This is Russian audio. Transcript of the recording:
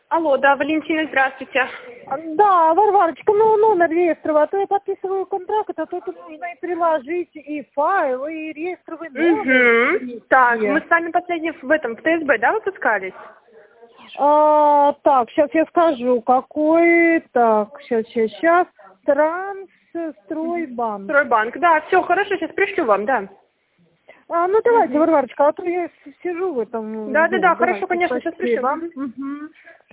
Алло, да, Валентина, здравствуйте. Да, Варварочка, ну номер реестровый, а то я подписываю контракт, а то тут нужно и приложить и файл, и реестровый номер. Так, мы с вами последний в ТСБ, да, выпускались? Так, сейчас я скажу, какой, так, сейчас, Трансстройбанк. Стройбанк, да, все, хорошо, сейчас пришлю вам, да. Ну давайте, Варварочка, а то я сижу в этом. Да, давайте, хорошо, конечно, сейчас пришлю. спасибо.